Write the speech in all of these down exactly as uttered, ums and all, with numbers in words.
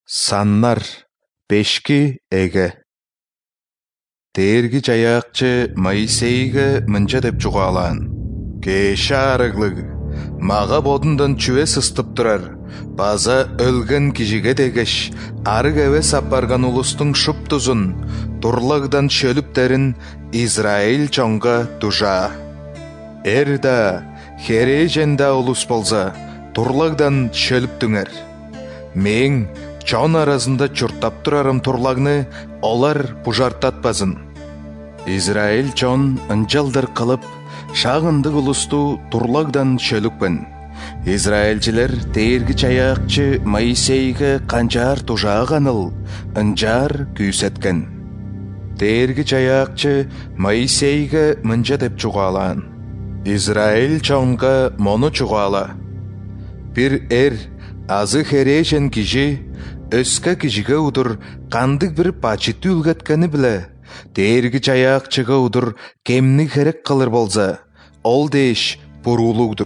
Саннар бешки эге. Дээрги жаяакчы Моисейге мынча деп жугаалаан. Кеше арыглык, мага бодундан чүве сыстып турар, база өлгөн кишиге дегеш, арык эвес апарган улустуң шуптузун, турлагдан шөлүптерин Израиль чоңга тужа. Эрда, хереженда улус болса, турлагдан шөлүптүңер. Мен чон арасында чуртап турарым турлагны, олар пужартатпасын. Израиль чон ынчалдыр кылып, шагындык улусту турлагдан шөлүкпен. Израильчилер дээрги чаяакчы Моисейге канчаар тужааганыл, ынчаар күйсеткен. Дээрги чаяакчы Моисейге мынча деп чугаалаан. Израиль чонга мону чугаала. Бир эр азы хережен киши өскө кишиге удур кандык бир бачыты үлгөткени биле, дээрги чаяакчыга удур кемни керек кылыр болса, ол деш бурулугдур.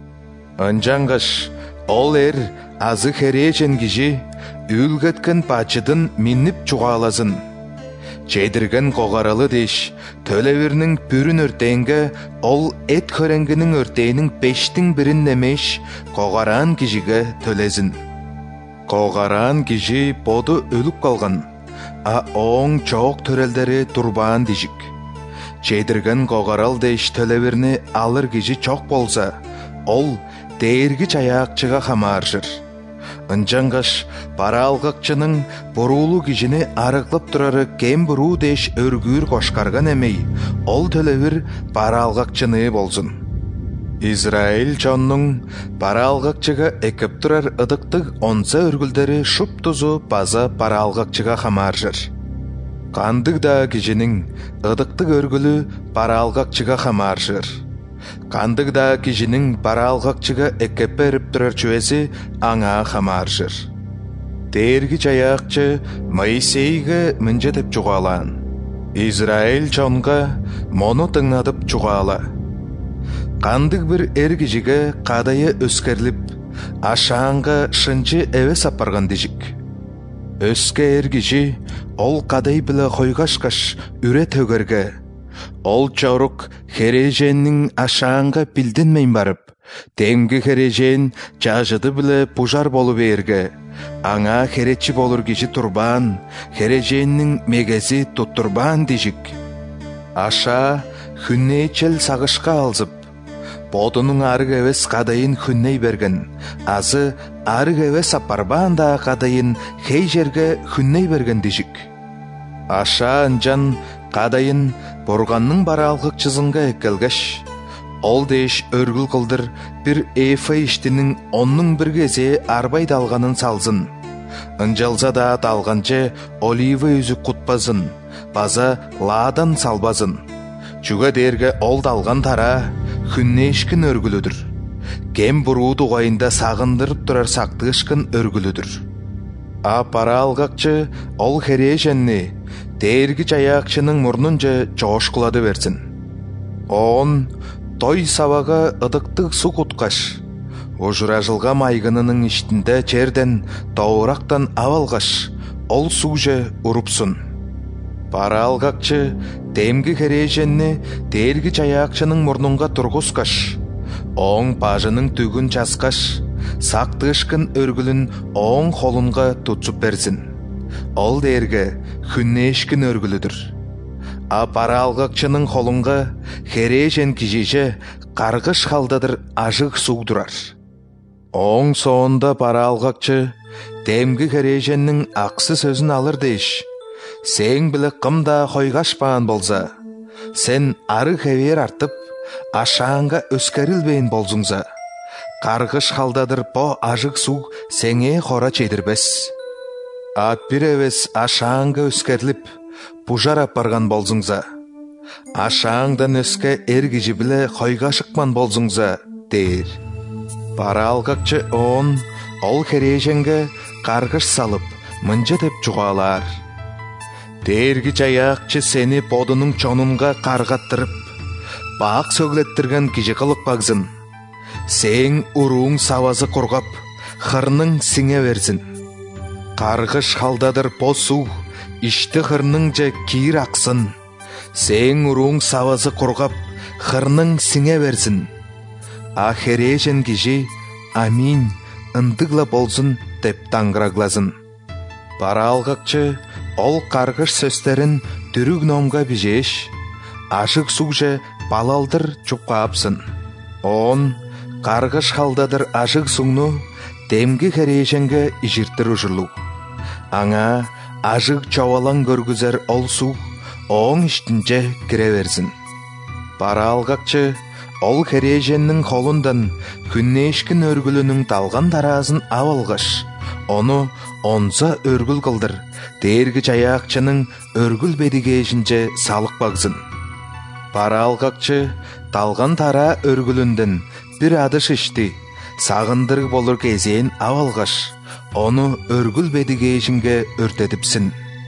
Анжангаш ол эр азы хережен киши үлгөткөн бачыдын минип чугааласын. Чедирген когаралы деш, төлөбирнин бүрүн өртейинге ол эт көреңгинин өртейинин бештин бирин немеш когаран кишиге төлезин. Когаран киши боду өлүп калган, а оң чоок төрелдери турбаан дишик. Чедирген когарал деш төлөбирни алыр киши чок болса, ол дээрги чаяакчыга хамааржыр. Ынчангаш пара алгакчынын бурулу кишини арыклап турары кем буруу деш өргүүр кошкарган эмей, ол төлөбир пара алгакчыны болсун. Израиль чоннун пара алгакчыга экеп турар ыдыктык онса өргүлдери шуптузу база пара алгакчыга хамааржыр. Кандык да кишинин ыдыктык өргүлү пара алгакчыга хамааржыр. Кандык да кишинин пара алгакчыга экеп берип турар чүвеси аңа хамааржыр. Дээрги чаяакчы Моисейге мынча деп чугаалаан. Израиль чонга мону тыңнатып чугаала. Кандык бир эр кишиге кадайы өскерлип, ашаанга шынчы эвес апарган дишик. Өскө эр киши ол кадай биле койгашкаш үре төгөргө. Ол чорук хереженнин ашаанга билдинмейн барып, темги хережен жажыды биле пужар болуп эрге. Аңа херечи болур киши турбан, хереженнин мегези туттурбан дишик. Аша хүннейчел сагышка алзып, бодунун арык эвес кадайын хүнней берген, азы арык эвес апарбаан да кадайын хей жерге хүнней берген дишик. Аша анжан кадайын бурганның бара алгыкчызынга эккелгеш, ол деш өргүл кылдыр бир эфа иштинин оннун бир кесе арбай далганын салзын. Ынжалса да далганче олива үзүк кутпасын, база ладан салбазын. Чуга дерге ол далган тара хүннешкин өргүлүдүр. Кем буруу дугайында сагындырып турар сактыышкын өргүлүдүр. А пара алгакчы ол хереженни дээрги чаяакчынын мурнунча жоошкулады берсин. Он той сабага ыдыктык су куткаш, ужуражылга майгынынын иштинде жерден тоорактан абалгаш, ол суже урупсун. Пара алгакчы темги хереженни дээрги чаяакчынын мурнунга тургускаш, оң бажынын түгүн часкаш, сактыышкын өргүлүн оң холунга тутсуп берсин. Ол дээрге хүннешкин өргүлүдүр. А пара алгакчынын холунга хережен кишиже каргыш халдадыр ажык сугдурар. Оң соонда пара алгакчы темги хереженнин аксы сөзүн алыр деш. Сен биле кымда койгашпаан болса, сен ары хевер артып, ашаанга өскерилбейин болзуңса, каргыш халдадыр по ажык суг сеңе хора чедирбес. А бир эвес ашаанга өскерлип, пужар апарган болзуңса, ашааңдан өскө эр киши биле койгашыкман болзуңса, дейир. Пара алгакчы он ол хереженге каргыш салып, мынча деп чугаалаар. Дээрги чаяакчы сени бодунун чонунга каргаттырып, баак сөглеттирген киши кылып багзын. Сең урууң сабазы кургап, хырның сиңе берсин. Қарғыш халдадыр посу, ішті хырның же киір ақсын. Сен ұруң савазы құрғап, хырның сіңе берсін. Ахережен кежі, амин, ындығла болсын деп таңғыраглазын. Бара алғақчы, ол қарғыш сөстерін түрік номға бежеш, ашық суғжы балалдыр чупқа апсын. Он, қарғыш халдадыр ашық суңну, демгі хереженге ижірттір ұжырлу. Аңа ажық чавалан көргізер ол суг, оң іштінже кіре берсін. Бара алғақчы, ол хереженнің қолындан күннешкін өргілінің талған таразын авалғаш, оны онза өргіл қылдыр, дергі жаяқчының өргіл бедігежінже салық бағзын. Бара алғақчы, талған тара өргілінден бір адыш ішті, сағындырг болыр кезен авалғаш, оны өргіл бедігежінге өртедіпсін.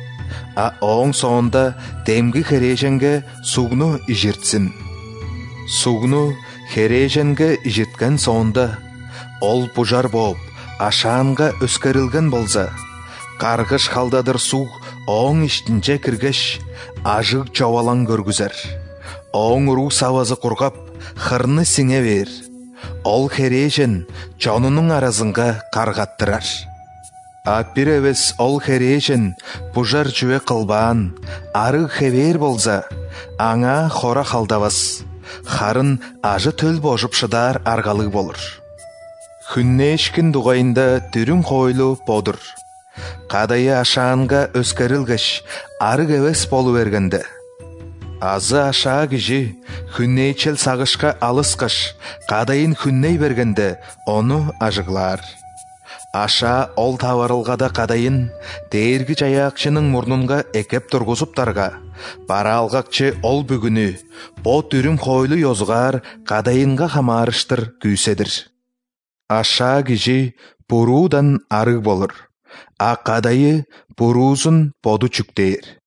А оң соңында демгі хереженге сугну ижіртсін. Сугну хереженге ижірткен соңында, ол пужар боп, ашанға өскерілген болса, қарғыш халдадыр суг оң іштінже кіргеш, ажық чавалан көргізер. Оң ру савазы құрғап, хырны сіңе бер. Ол хережен чонының аразынға қарғаттырар. Аппир әвес ол хережен пужар жуе қылбан, арық хевер болса, аңа хора халдавас. Харын ажы төл божып шыдар арғалық болыр. Хүннешкін дуғайында түрін қойлу бодыр. Қадайы ашанға өскерілгіш арық әвес болу бергенді. Азы аша кежі хүннейчел сағышқа алысқыш, қадайын хүнней бергенді оны ажығлар. Аша ол таварылғада қадайын, дергі жаяқшының мұрнынға екеп тұрғызыптарға, бара алғақчы ол бүгіні, бо түрім қойлы йозғар қадайынға хамарыштыр күйседір. Аша кежі бұрудан арық болыр, а қадайы бұруызын боду чүктейір.